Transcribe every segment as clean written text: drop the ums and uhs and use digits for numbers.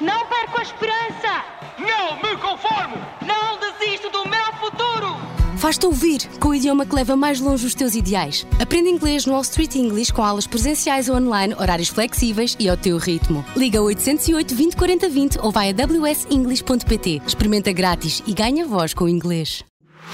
Não perco a esperança! Não me conformo! Não desisto do meu futuro! Faz-te ouvir com o idioma que leva mais longe os teus ideais. Aprende inglês no All Street English com aulas presenciais ou online, horários flexíveis e ao teu ritmo. Liga 808 20 40 20 ou vai a wsenglish.pt. Experimenta grátis e ganha voz com o inglês.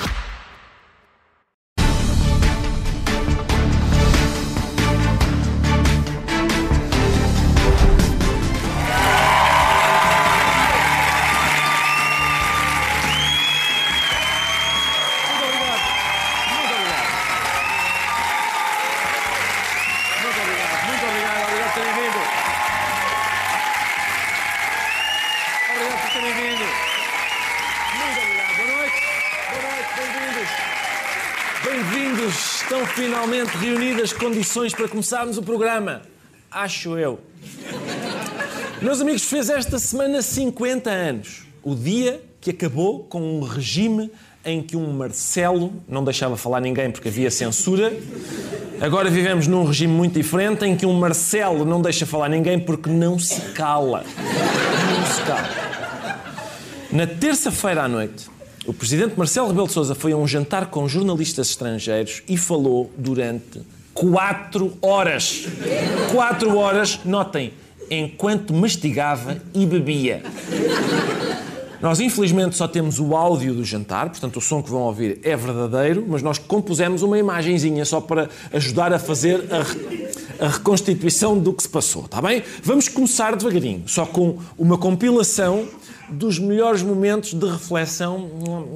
Bem-vindos! Estão finalmente reunidas condições para começarmos o programa. Acho eu. Meus amigos, fez esta semana 50 anos. O dia que acabou com um regime em que um Marcelo não deixava falar ninguém porque havia censura. Agora vivemos num regime muito diferente em que um Marcelo não deixa falar ninguém porque não se cala. Não se cala. Na terça-feira à noite, o presidente Marcelo Rebelo de Sousa foi a um jantar com jornalistas estrangeiros e falou durante 4 horas. 4 horas, notem, enquanto mastigava e bebia. Nós, infelizmente, só temos o áudio do jantar, portanto, o som que vão ouvir é verdadeiro, mas nós compusemos uma imagenzinha só para ajudar a fazer a reconstituição do que se passou, está bem? Vamos começar devagarinho, só com uma compilação dos melhores momentos de reflexão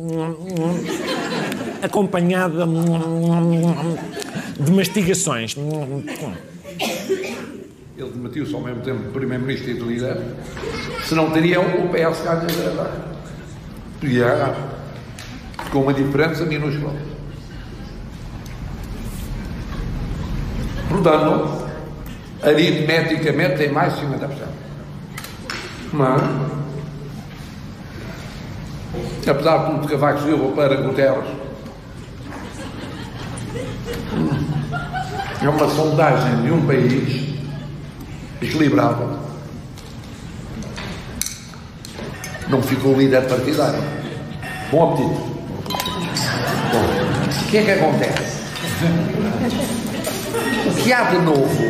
acompanhada de mastigações. Ele demitiu-se ao mesmo tempo de Primeiro-Ministro e de líder, se não teriam o PS ganho e era com uma diferença minúscula. Portanto, aritmeticamente tem mais de 50%. Mas, apesar de tudo, Cavaco Silva para Guterres é uma sondagem de um país equilibrado. Não ficou líder partidário. Bom apetite. Bom, o que é que acontece? O que há de novo?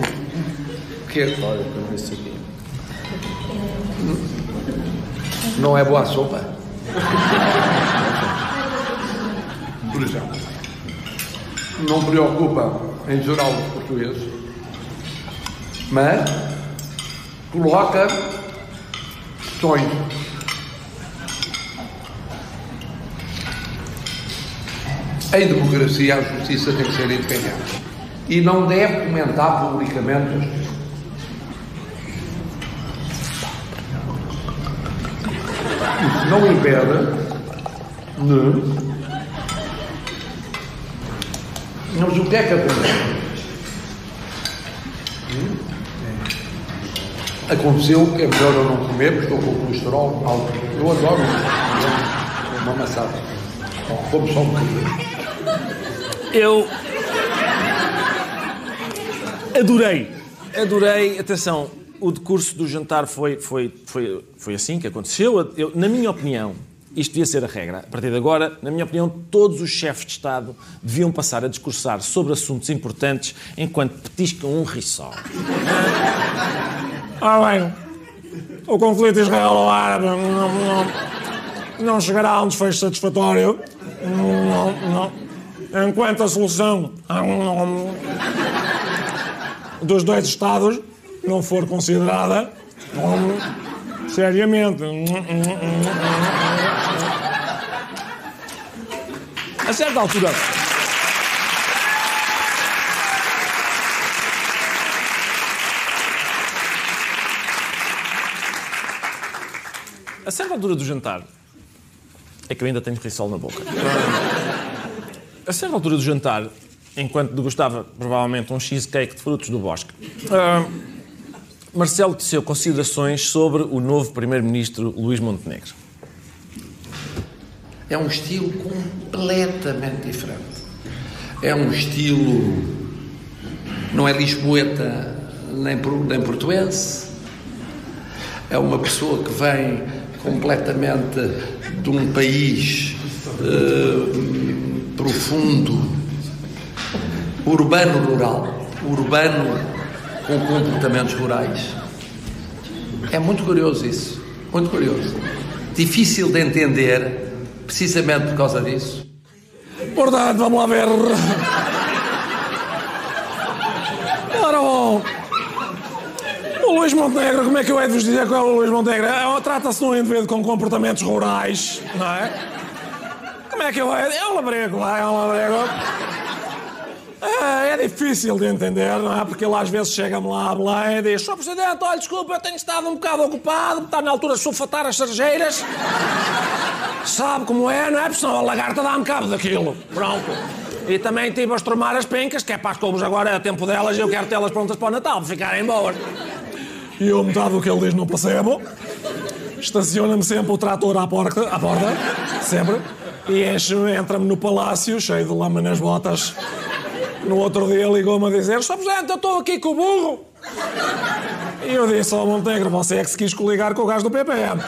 Não é boa a sopa? Por exemplo, não preocupa em geral os portugueses, mas coloca questões. Em democracia, a justiça tem que ser independente e não deve comentar publicamente a justiça. Isso não impede, mas o que é que acontece? Aconteceu que é melhor eu não comer porque estou com o colesterol alto. Eu adoro uma maçada. Como só um bocadinho. Eu adorei, atenção, o decurso do jantar foi assim que aconteceu. Na minha opinião, isto devia ser a regra. A partir de agora, na minha opinião, todos os chefes de Estado deviam passar a discursar sobre assuntos importantes enquanto petiscam um rissol. Bem, o conflito israelo-árabe não chegará a um desfecho satisfatório enquanto a solução dos 2 Estados não for considerada seriamente. A certa altura... A certa altura do jantar... É que eu ainda tenho rissol na boca. A certa altura do jantar, enquanto degustava provavelmente um cheesecake de frutos do bosque, Marcelo teceu considerações sobre o novo primeiro-ministro Luís Montenegro. É um estilo completamente diferente. É um estilo... Não é lisboeta nem portuense. é uma pessoa que vem completamente de um país profundo, urbano-rural, urbano com comportamentos rurais. É muito curioso isso, muito curioso. Difícil de entender, precisamente por causa disso. Portanto, vamos lá ver. Ora bom, o Luís Montenegro, como é que eu hei de vos dizer qual é o Luís Montenegro? Trata-se de um indivíduo com comportamentos rurais, não é? Como é que eu hei de... É um labrego. É difícil de entender, não é? Porque ele às vezes chega-me lá a Belém e diz: Sr. Presidente, olha, desculpa, eu tenho estado um bocado ocupado, está na altura de sulfatar as cerejeiras. Sabe como é, não é? Porque senão a lagarta dá-me cabo daquilo. Pronto. E também estive a estromar as pencas, que é para as couves agora é tempo delas e eu quero tê-las prontas para o Natal, para ficarem boas. E eu, metade do que ele diz, não percebo. Estaciona-me sempre o trator à porta, sempre. E entra-me no palácio, cheio de lama nas botas. No outro dia ligou-me a dizer: Sr. Presidente, eu estou aqui com o burro. E eu disse ao Montenegro: você é que se quis coligar com o gajo do PPM.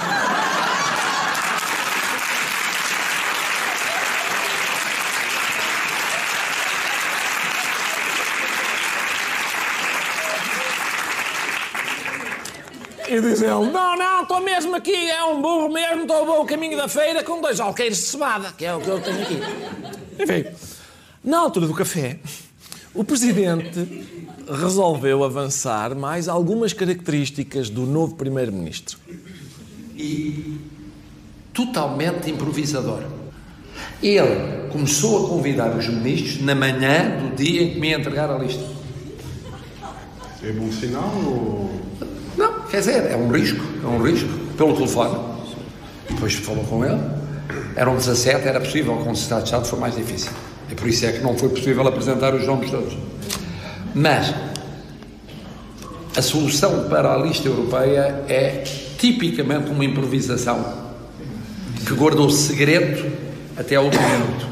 E diz ele: não, estou mesmo aqui, é um burro mesmo, estou a bom caminho da feira com 2 alqueires de cevada, que é o que eu tenho aqui. Enfim, na altura do café, o Presidente resolveu avançar mais algumas características do novo Primeiro-Ministro. E totalmente improvisador. Ele começou a convidar os ministros na manhã do dia em que me ia entregar a lista. É bom sinal ou... Não, quer dizer, é um risco, pelo telefone. Depois falou com ele, eram 17, era possível, com o Secretário de Estado foi mais difícil. E por isso é que não foi possível apresentar os nomes todos. Mas a solução para a lista europeia é tipicamente uma improvisação que guardou segredo até ao último minuto.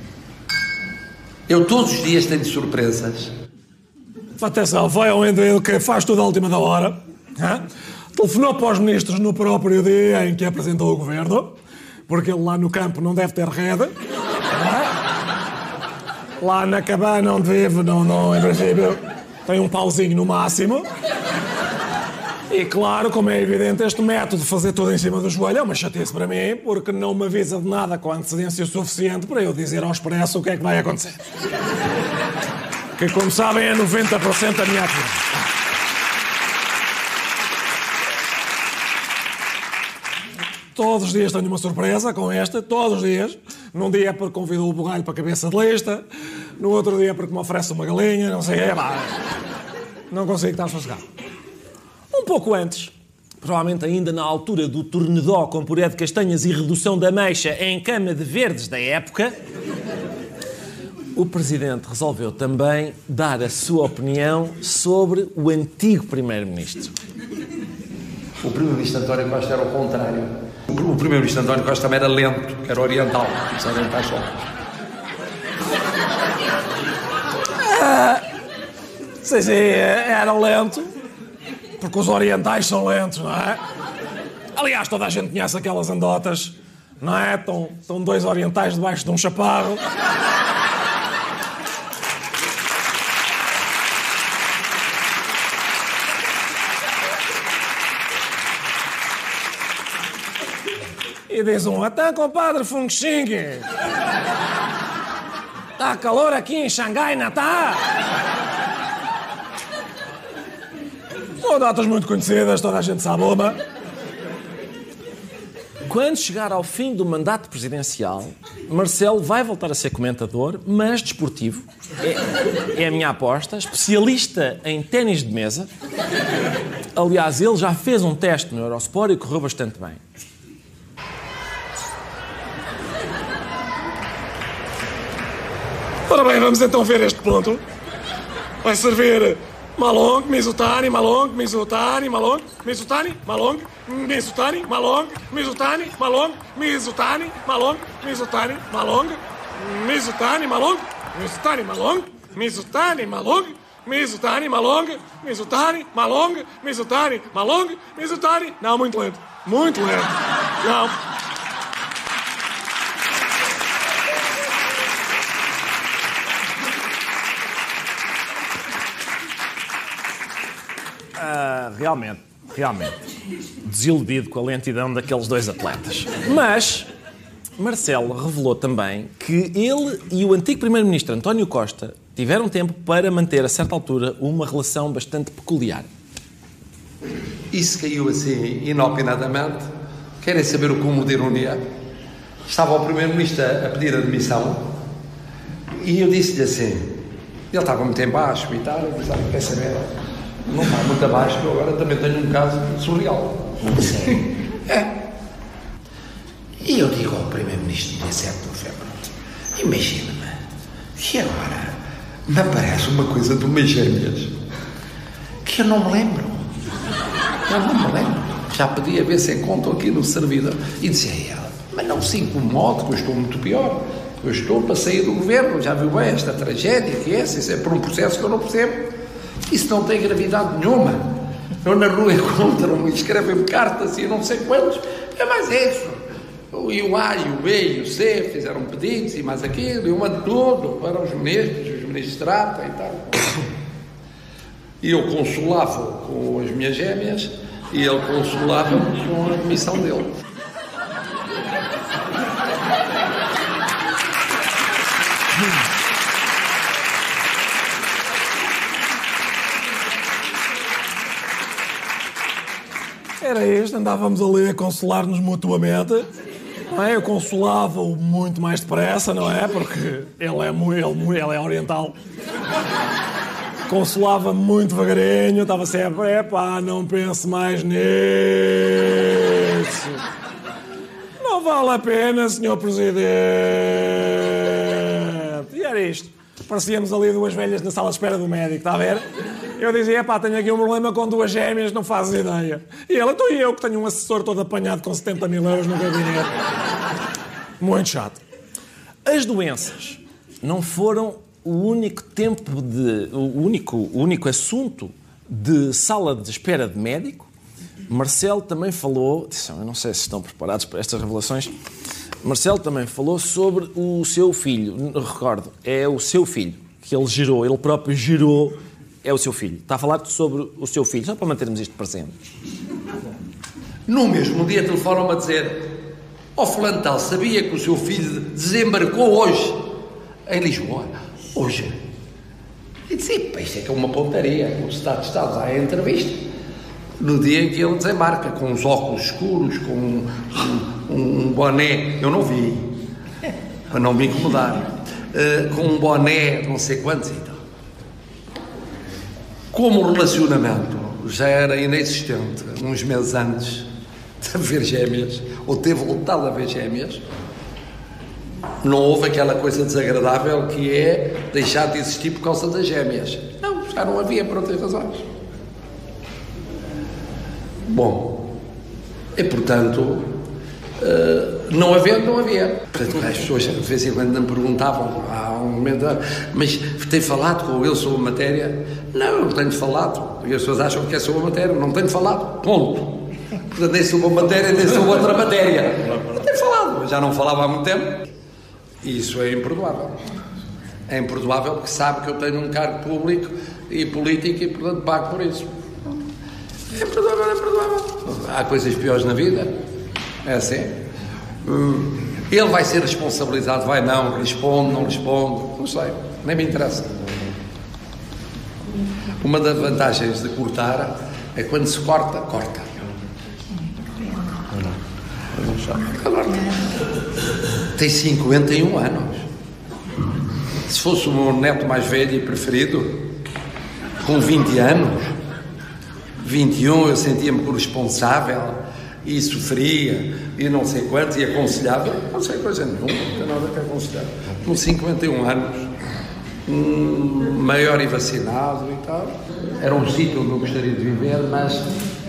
Eu todos os dias tenho surpresas. Atenção, foi ao indivíduo que faz tudo à última da hora. Telefonou para os ministros no próprio dia em que apresentou o governo, porque ele lá no campo não deve ter rede. Lá na cabana onde vive, não, em princípio, tem um pauzinho no máximo. E claro, como é evidente, este método de fazer tudo em cima do joelho é uma chatice para mim, porque não me avisa de nada com antecedência suficiente para eu dizer ao expresso o que é que vai acontecer. Que, como sabem, é 90% da minha atividade. Todos os dias tenho uma surpresa com esta, todos os dias. Num dia porque convidou o bugalho para a cabeça de lista, no outro dia porque me oferece uma galinha, não sei, não consigo estar sossegado. Um pouco antes, provavelmente ainda na altura do tornedó com puré de castanhas e redução da ameixa em cama de verdes da época, o Presidente resolveu também dar a sua opinião sobre o antigo Primeiro-Ministro. O Primeiro-Ministro António Costa era o contrário. O Primeiro-Ministro António Costa também era lento, era oriental. Os orientais só. Sim, era lento, porque os orientais são lentos, não é? Aliás, toda a gente conhece aquelas andotas, não é? Estão 2 orientais debaixo de um chaparro. E diz um: até compadre Fung Xing, está calor aqui em Xangai, não está? São datas muito conhecidas, toda a gente sabe uma. Quando chegar ao fim do mandato presidencial, Marcelo vai voltar a ser comentador, mas desportivo. É a minha aposta. Especialista em ténis de mesa. Aliás, ele já fez um teste no Eurosport e correu bastante bem. Ora bem, vamos então ver este ponto. Vai servir Malong, Mizutani, Malong, Mizutani, Malong, Mizutani, Malong, Mizutani, Malong, Mizutani, Malong, Mizutani, Malong, Mizutani, Malong, Mizutani, Malong, Mizutani, Malong, Mizutani, Malong, Mizutani, Malong, Mizutani, Malong, Mizutani, Malong, Mizutani. Não, muito lento. Muito lento. Não. Realmente. Desiludido com a lentidão daqueles dois atletas. Mas Marcelo revelou também que ele e o antigo primeiro-ministro António Costa tiveram tempo para manter, a certa altura, uma relação bastante peculiar. Isso caiu assim, inopinadamente. Querem saber o cúmulo de ironia? Estava o primeiro-ministro a pedir admissão e eu disse-lhe assim, ele estava muito em baixo e tal, eu disse, quer saber? Não está muito abaixo, que eu agora também tenho um caso surreal. Sim. E eu digo ao primeiro-ministro, dia 7 de novembro, imagina-me, que agora me aparece uma coisa de umas gêmeas que eu não me lembro. Já podia ver se encontro aqui no servidor. E dizia a ela, mas não se incomode, que eu estou muito pior. Eu estou para sair do governo, já viu bem esta tragédia que é, isso é por um processo que eu não percebo. Isso não tem gravidade nenhuma. Eu na rua encontro-me, escrevem-me cartas e eu não sei quantos. É mais isso. E o A, e o B, e o C fizeram pedidos e mais aquilo, e uma de tudo para os ministros tratam e tal. E eu consolava com as minhas gêmeas e ele consolava-me com a admissão dele. Era isto, andávamos ali a consolar-nos mutuamente. Não é? Eu consolava-o muito mais depressa, não é? Porque ele é oriental. Consolava-me muito devagarinho, estava sempre, não pense mais nisso. Não vale a pena, Sr. Presidente. E era isto. Parecíamos ali duas velhas na sala de espera do médico, está a ver? Eu dizia, tenho aqui um problema com duas gêmeas, não fazes ideia. E ela, então eu que tenho um assessor todo apanhado com 70 mil euros no gabinete. Muito chato. As doenças não foram o único o único assunto de sala de espera de médico. Marcelo também falou, eu não sei se estão preparados para estas revelações, Marcelo também falou sobre o seu filho, recordo, é o seu filho, que ele gerou, ele próprio gerou, é o seu filho. Está a falar sobre o seu filho, só para mantermos isto presente. No mesmo dia telefonam-me a dizer, fulano tal, sabia que o seu filho desembarcou hoje em Lisboa? Hoje? E disse, isto é que é uma pontaria, o Estado de Estado dá a entrevista. No dia em que ele desembarca, com os óculos escuros, com um boné, eu não vi, para não me incomodar, com um boné, não sei quantos e tal. Como o relacionamento já era inexistente uns meses antes de haver gêmeas, ou ter voltado a haver gêmeas, não houve aquela coisa desagradável que é deixar de existir por causa das gêmeas. Não, já não havia por outras razões. Bom, e portanto, não havia. Portanto, as pessoas de vez em quando me perguntavam, há um momento, mas tem falado com ele sobre a matéria? Não tenho falado. E as pessoas acham que é sobre a matéria, não tenho falado, ponto. Portanto, nem sobre a matéria, nem sobre outra matéria. Não tenho falado, já não falava há muito tempo. E isso é imperdoável. É imperdoável porque sabe que eu tenho um cargo público e político e, portanto, pago por isso. É imperdoável. Há coisas piores na vida. É assim. Ele vai ser responsabilizado, vai não, responde, não responde, não sei, nem me interessa. Uma das vantagens de cortar é quando se corta. Tem 51 anos. Se fosse o meu neto mais velho e preferido, com 20 anos, 21, eu sentia-me corresponsável e sofria e não sei quantos e aconselhava, não sei coisa nenhuma, não tem nada que aconselhar. Com 51 anos, maior e vacinado e tal, era um sítio onde eu gostaria de viver, mas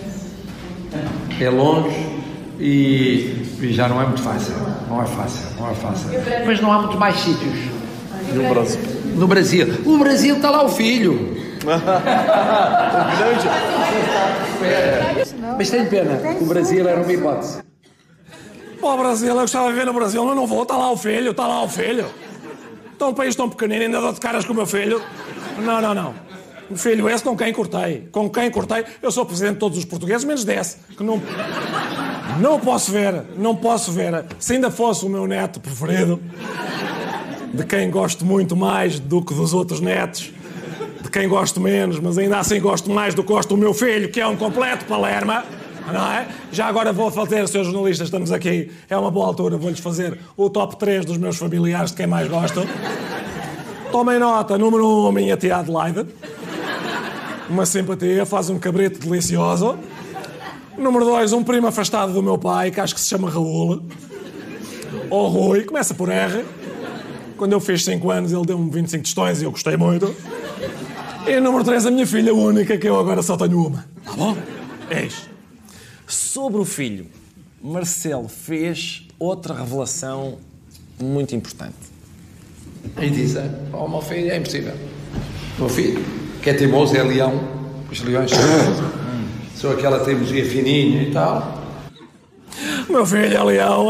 é longe e já não é muito fácil. Não é fácil. Mas não há muito mais sítios. No Brasil. O Brasil está lá o filho. Mas tenho pena, o Brasil era uma hipótese. Para o Brasil, eu gostava de viver no Brasil, mas não vou, está lá o filho. Então um país tão pequenino, ainda dou de caras com o meu filho. Não. O filho esse com quem cortei. Eu sou presidente de todos os portugueses, menos desse. Que não posso ver. Se ainda fosse o meu neto preferido, de quem gosto muito mais do que dos outros netos, de quem gosto menos, mas ainda assim gosto mais do que gosto do meu filho, que é um completo palerma. Não é? Já agora vou fazer, senhores jornalistas, estamos aqui, é uma boa altura, vou-lhes fazer o top 3 dos meus familiares, de quem mais gosto. Tomem nota, número 1, a minha tia Adelaide. Uma simpatia, faz um cabrito delicioso. Número 2, um primo afastado do meu pai, que acho que se chama Raul. Ou Rui, começa por R. Quando eu fiz 5 anos, ele deu-me 25 tostões e eu gostei muito. E número 3, a minha filha única, que eu agora só tenho uma. Tá bom? É isto. Sobre o filho, Marcelo fez outra revelação muito importante. E disse, o meu filho é impossível. O meu filho, que é teimoso, é leão. Os leões são aquela teimosia fininha e tal. O meu filho é leão,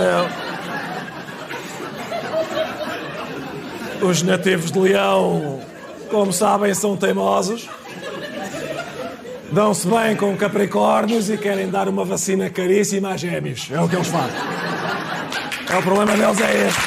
Os nativos de Leão, como sabem, são teimosos. Dão-se bem com capricórnios e querem dar uma vacina caríssima a gêmeos. É o que eles fazem. O problema deles é este.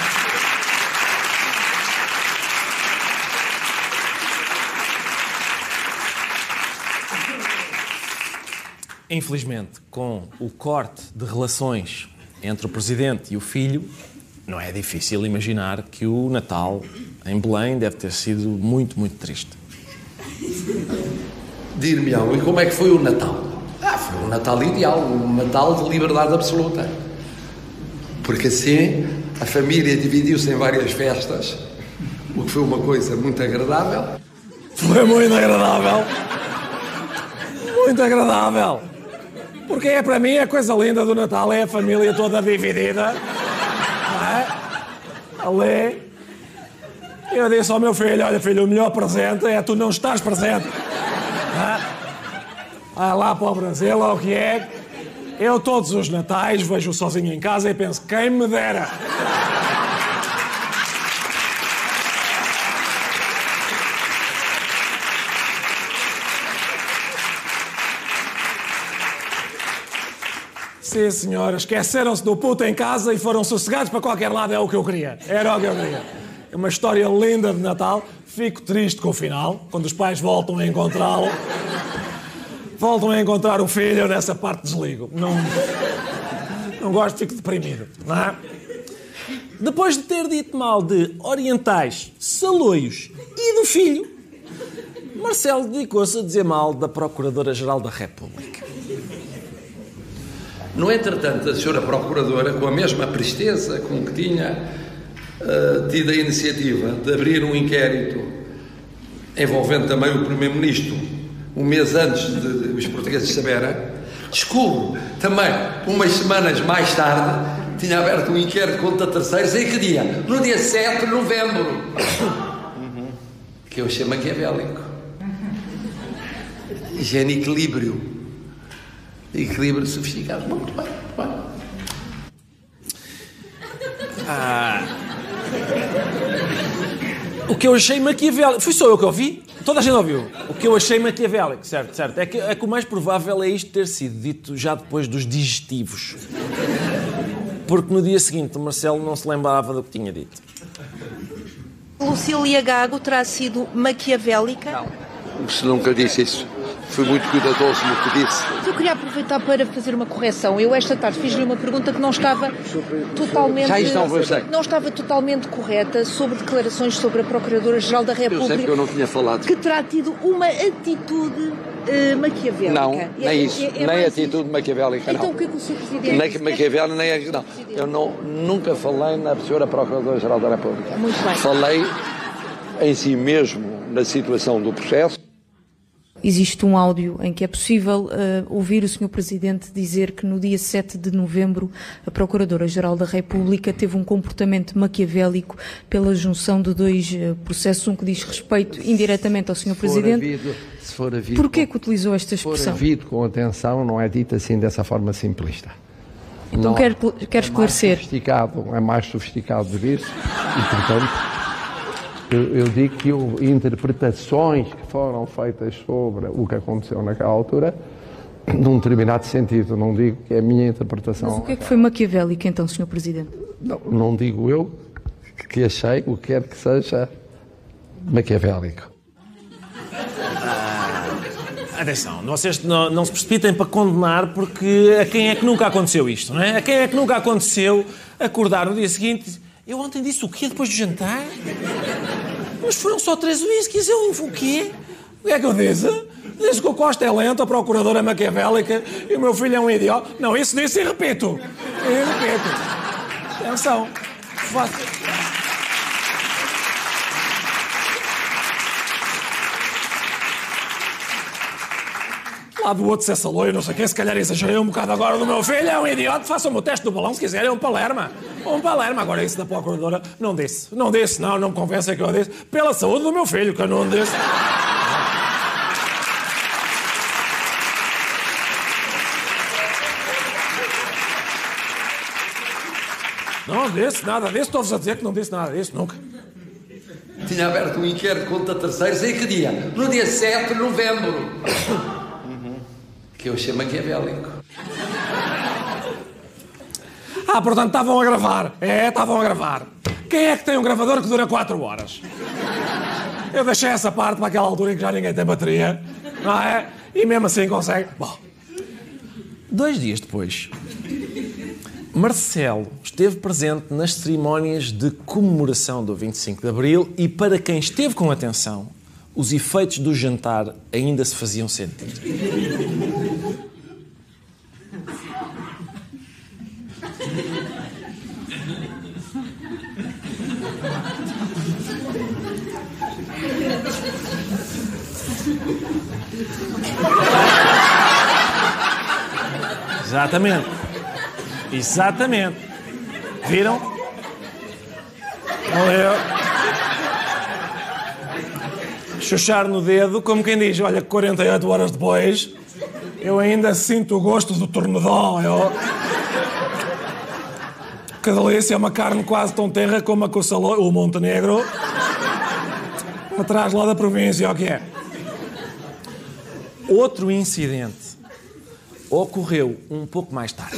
Infelizmente, com o corte de relações entre o Presidente e o filho, não é difícil imaginar que o Natal em Belém deve ter sido muito, muito triste. Dir-me-ão, e como é que foi o Natal? Foi um Natal ideal, um Natal de liberdade absoluta. Porque assim a família dividiu-se em várias festas, o que foi uma coisa muito agradável. Foi muito agradável. Muito agradável. Porque para mim a coisa linda do Natal é a família toda dividida. Não é? Ali. Eu disse ao meu filho, olha filho, o melhor presente é tu não estás presente. Vai lá para o Brasil, ou o que é? Eu todos os Natais vejo sozinho em casa e penso, quem me dera. Sim, senhora, esqueceram-se do puto em casa e foram sossegados para qualquer lado, é o que eu queria. Era o que eu queria. É uma história linda de Natal. Fico triste com o final, quando os pais voltam a encontrá-lo. Voltam a encontrar o filho, nessa parte desligo. Não gosto, fico deprimido, não é? Depois de ter dito mal de orientais, saloios e do filho, Marcelo dedicou-se a dizer mal da Procuradora-Geral da República. No entretanto, a senhora Procuradora, com a mesma presteza com que tinha tido a iniciativa de abrir um inquérito envolvendo também o Primeiro-Ministro, um mês antes de os portugueses saberem, descubro também, umas semanas mais tarde, tinha aberto um inquérito contra terceiros. Em que dia? No dia 7 de novembro. Que eu achei maquiavélico. Equilíbrio. Equilíbrio sofisticado. Muito bem, muito bem. O que eu achei maquiavélico... Fui só eu que ouvi? Toda a gente ouviu. O que eu achei maquiavélico, certo. É que o mais provável é isto ter sido dito já depois dos digestivos. Porque no dia seguinte o Marcelo não se lembrava do que tinha dito. Lucília Gago terá sido maquiavélica? Não. Se nunca disse isso. Fui muito cuidadoso no que disse. Eu queria aproveitar para fazer uma correção. Eu esta tarde fiz-lhe uma pergunta que não estava totalmente... Não estava totalmente correta sobre declarações sobre a Procuradora-Geral da República. Eu sei que eu não tinha falado. Que terá tido uma atitude maquiavélica. Não, nem isso. Nem atitude maquiavélica, não. Então o que é que o Sr. Presidente... Nem maquiavélica, nem a... Não. Eu nunca falei na senhora Procuradora-Geral da República. Muito bem. Falei em si mesmo na situação do processo. existe um áudio em que é possível ouvir o Sr. Presidente dizer que no dia 7 de novembro a Procuradora-Geral da República teve um comportamento maquiavélico pela junção de dois processos, um que diz respeito indiretamente ao Sr. Presidente. Porquê que utilizou esta expressão? Se for havido com atenção, não é dito assim dessa forma simplista. Então quer esclarecer. É mais sofisticado de vir e, portanto, eu digo que houve interpretações que foram feitas sobre o que aconteceu naquela altura, num determinado sentido. Não digo que é a minha interpretação. Mas o que é que foi maquiavélico, então, Sr. Presidente? Não digo eu que achei o que quer que seja maquiavélico. Atenção, vocês não se precipitem para condenar, porque a quem é que nunca aconteceu isto, não é? A quem é que nunca aconteceu acordar no dia seguinte? Eu ontem disse o quê depois do jantar? Mas foram só 3 whiskies, eu o quê? O que é que eu disse? Disse que o Costa é lento, a Procuradora é maquiavélica e o meu filho é um idiota. Não, isso disse e repito. Atenção. Lá do outro ser saloio, não sei o quê, se calhar exagerei um bocado agora do meu filho, é um idiota, façam-me o teste do balão se quiserem, é um palerma. Agora isso da Procuradora, não disse, não me convencem que eu disse, pela saúde do meu filho, que eu não disse. Não disse nada disso, estou-vos a dizer que não disse nada disso, nunca. Tinha aberto um inquérito contra terceiros em que dia? No dia 7 de novembro. Que eu achei maquiavélico. Portanto, estavam a gravar. Estavam a gravar. Quem é que tem um gravador que dura 4 horas? Eu deixei essa parte para aquela altura em que já ninguém tem bateria, não é? E mesmo assim consegue. Bom, 2 dias depois, Marcelo esteve presente nas cerimónias de comemoração do 25 de Abril e, para quem esteve com atenção, os efeitos do jantar ainda se faziam sentir. Exatamente. Viram? Chuchar no dedo, como quem diz, olha, 48 horas depois, eu ainda sinto o gosto do tornedó. Que delícia, é uma carne quase tão tenra como a que o Montenegro, atrás lá da província, o que é? Outro incidente ocorreu um pouco mais tarde.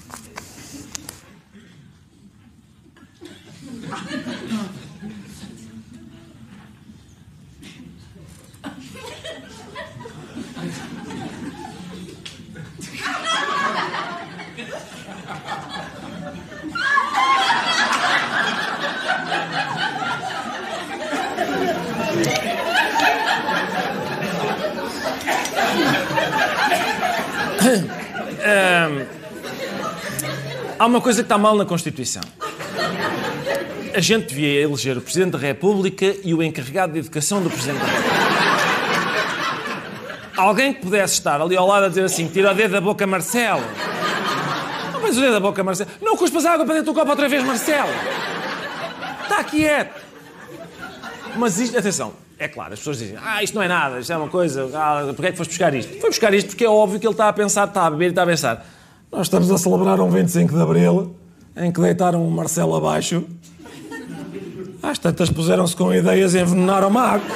Há uma coisa que está mal na Constituição. A gente devia eleger o Presidente da República e o encarregado de educação do Presidente da República. Alguém que pudesse estar ali ao lado a dizer assim, tira o dedo da boca, Marcelo. Não pões o dedo da boca, Marcelo. Não cuspas água para dentro do copo outra vez, Marcelo. Está quieto. Mas isto, atenção, é claro, as pessoas dizem, isto não é nada, isto é uma coisa, porquê é que foste buscar isto? Foi buscar isto porque é óbvio que ele está a pensar, está a beber e está a pensar. Nós estamos a celebrar um 25 de Abril em que deitaram o Marcelo abaixo. Às tantas puseram-se com ideias e envenenaram uma água.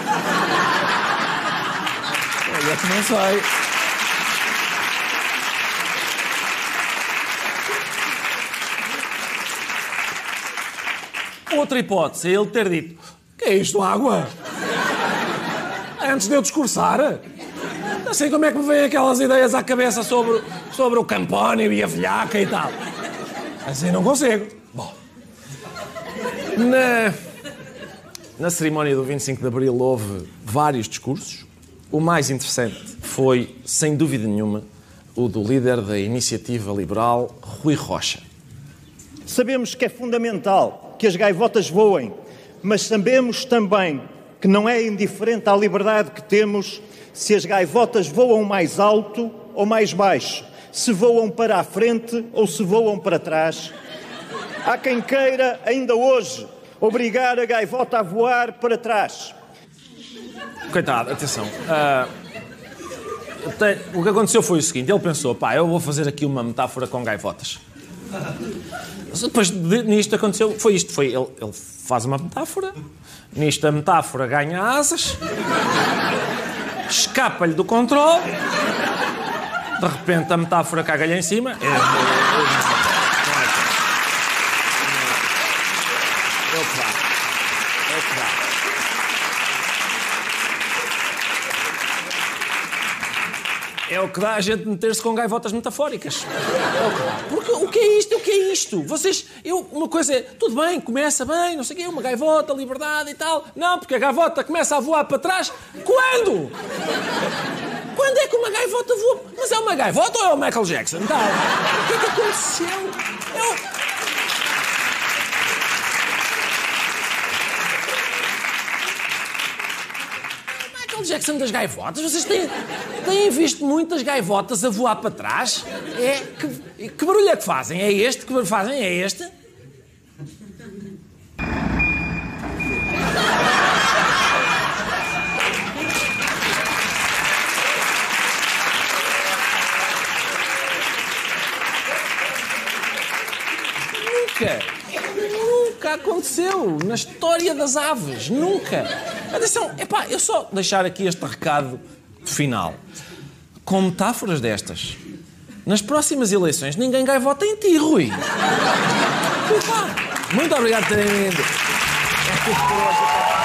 Olha que não sei. Outra hipótese é ele ter dito, que é isto, água? Antes de eu discursar? Não sei como é que me vêm aquelas ideias à cabeça sobre o Camponi e a velhaca e tal. Assim não consigo. Bom. Na cerimónia do 25 de Abril houve vários discursos. O mais interessante foi, sem dúvida nenhuma, o do líder da Iniciativa Liberal, Rui Rocha. Sabemos que é fundamental que as gaivotas voem, mas sabemos também que não é indiferente à liberdade que temos se as gaivotas voam mais alto ou mais baixo, se voam para a frente ou se voam para trás. Há quem queira, ainda hoje, obrigar a gaivota a voar para trás. Coitado, atenção. O que aconteceu foi o seguinte, ele pensou, eu vou fazer aqui uma metáfora com gaivotas. Depois nisto aconteceu, ele faz uma metáfora, nisto a metáfora ganha asas, escapa-lhe do controle, de repente a metáfora caga-lhe em cima. É o que dá a gente meter-se com gaivotas metafóricas. Porque o que é isto? O que é isto? Uma coisa é, tudo bem, começa bem, não sei o quê, uma gaivota, liberdade e tal. Não, porque a gaivota começa a voar para trás. Quando? Quando é que uma gaivota voa? Mas é uma gaivota ou é o Michael Jackson? Então, o que é que aconteceu? Jackson das gaivotas? Vocês têm visto muitas gaivotas a voar para trás? Que barulho é que fazem? É este? Que barulho fazem? É este? Nunca aconteceu na história das aves. Nunca. Atenção, eu só deixar aqui este recado final. Com metáforas destas, nas próximas eleições ninguém gaivota em ti, Rui. Muito obrigado por terem vindo.